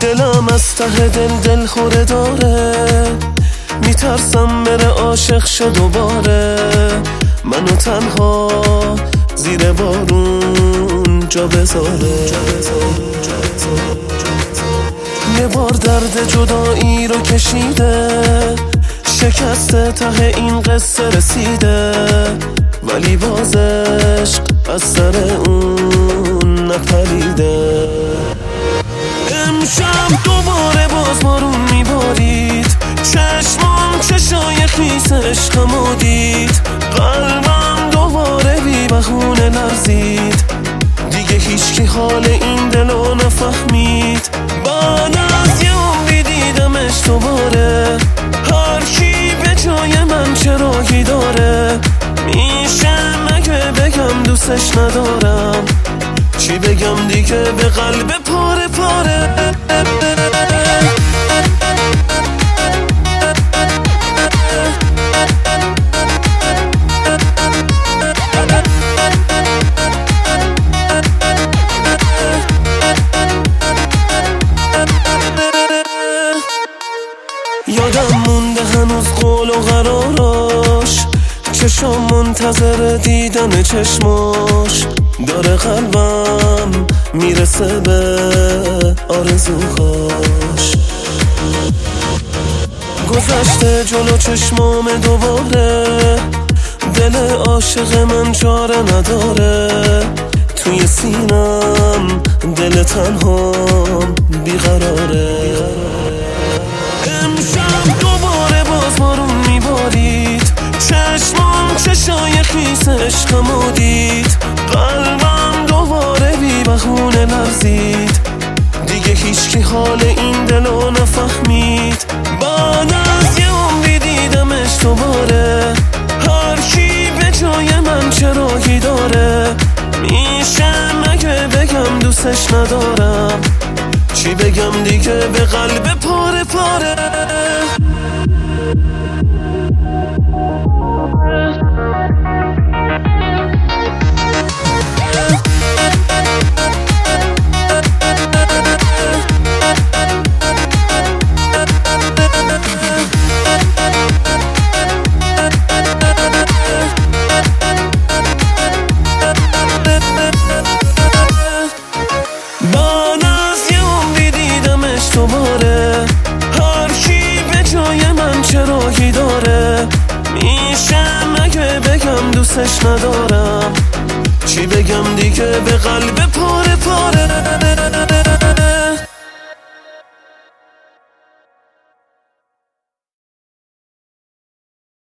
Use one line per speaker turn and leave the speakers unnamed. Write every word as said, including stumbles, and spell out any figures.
دلم از ته دل دل خوره داره، میترسم بره عاشق شه دوباره، منو تنها زیر بارون جا بذاره. یه بار درد جدایی رو کشیده، شکسته ته این قصه رسیده، ولی باز عشق از سر اون نپریده. امشب دوباره باز بارون میبارید، چشمام چشای خیس عشقمو دید، قلبم دوباره بی بهونه لرزید، دیگه هیچکی حال این دلو نفهمید. بعد از یه عمری دیدمش دوباره، هر کی به جای من چراغی داره، میشه مگه بگم دوستش ندارم، چی بگم دیگه به قلب پاره پاره. یادم مونده هنوز قول و قراراش، چشم منتظر دیدن چشماش، داره قلبم میرسه به آرزوهاش. گذشته جلو چشمام دوباره، دل عاشق من چاره نداره، توی سینم دل تنهام بیقراره. امشب دوباره باز بارون میبارید، چشمام چشای خیس عشقمو دید، قلبم دوباره بی بهونه لرزید، دیگه هیچکی حال این دلو نفهمید. بعد از یه عمری دیدمش دوباره، هر کی به جای من چراغی داره، میشه مگه بگم دوستش ندارم، چی بگم دیگه به قلب پاره پاره. دوباره هر کی به جای من چراغی داره، میشه مگه بگم دوستش ندارم، چی بگم دیگه به قلب پاره پاره.